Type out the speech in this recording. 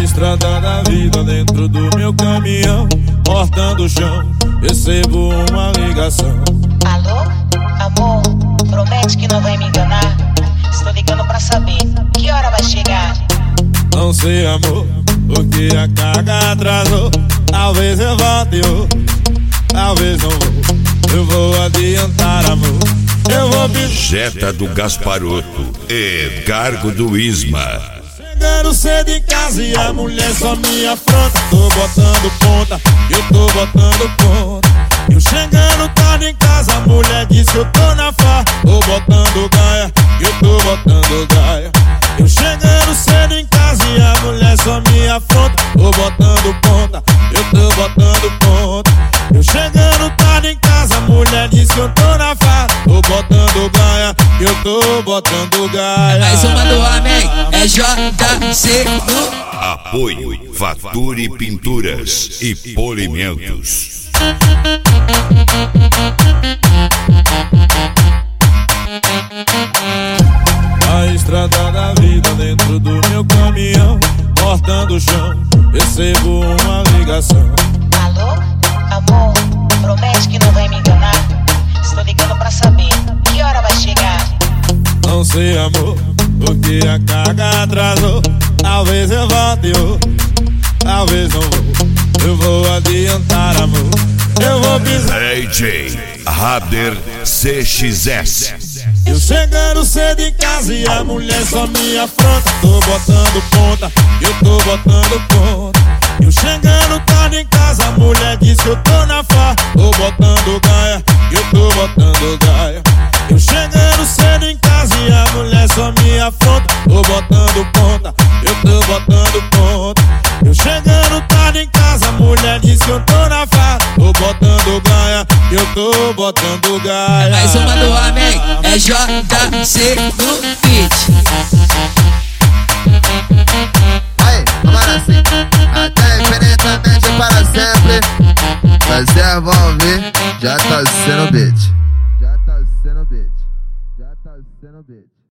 estrada da vida dentro do meu caminhão, cortando o chão, recebo uma ligação. Alô, amor, promete que não vai me enganar. Estou ligando pra saber que hora vai chegar. Não sei, amor, porque a carga atrasou. Talvez eu volte hoje, talvez não vou. Eu vou adiantar, amor. Eu vou pedir. Jeta do Gasparoto, Edgargo do Isma. Chegando cedo em casa e a mulher só me afronta. Tô botando ponta, eu tô botando ponta. Eu chegando tarde em casa, a mulher diz que eu tô na farra. Tô botando gaia, eu tô botando gaia. Eu chegando cedo em casa e a mulher só me afronta. Tô botando ponta, eu tô botando ponta. Eu chegando tarde em casa, a mulher diz que eu tô na farra. Tô botando gaia, eu tô botando gaia. Mais uma do homem, é JC do Apoio Fature Pinturas e Polimentos. A estrada da vida dentro do meu caminhão, cortando o chão, recebo uma ligação. Alô, amor, promete que não vai me enganar. Estou ligando pra saber que hora vai chegar. Não sei, amor, porque a carga atrasou. Talvez eu volte hoje, talvez não vou. Eu vou adiantar, amor. Eu vou pisar. DJ Rader CXS. Eu chegando cedo em casa e a mulher só me afronta. Tô botando ponta, eu tô botando ponta. Eu chegando tarde em casa, a mulher diz que eu tô na farra. Tô botando gaia, eu tô botando gaia. Eu chegando cedo em casa e a mulher só me afronta. Tô botando ponta, eu tô botando ponta. Eu chegando tarde em casa, a mulher diz que eu tô na farra. Tô botando gaia, eu tô botando gaia. mais uma do homem, é JC do Beat. Aí, agora sim, até infinitamente para sempre. Vocês vão ouvir, já tá sendo beat. Já tá sendo beat. Já tá sendo beat.